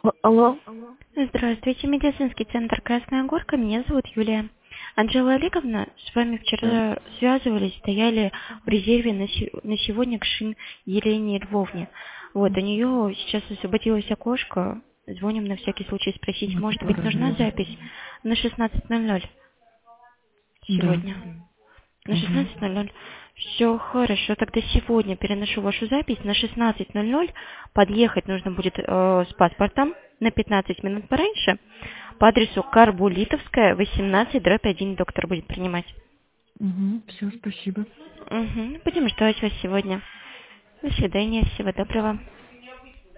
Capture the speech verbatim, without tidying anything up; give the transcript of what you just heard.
А- Алло. Здравствуйте, медицинский центр «Красная Горка». Меня зовут Юлия. Анжела Олеговна, с вами Да. вчера связывались, стояли в резерве на, се- на сегодня к Шин Елене Львовне. Вот, у нее сейчас освободилось окошко. Звоним на всякий случай спросить, Вот может быть, скоро нужна будет. запись на шестнадцать ноль ноль Да. сегодня. На Угу. шестнадцать ноль ноль. Все хорошо, тогда сегодня переношу вашу запись на шестнадцать ноль ноль. Подъехать нужно будет э, с паспортом на пятнадцать минут пораньше. По адресу Карбулитовская, восемнадцать, дробь один, доктор будет принимать. Угу. Все, спасибо. Угу. Будем ждать вас сегодня. До свидания, всего доброго.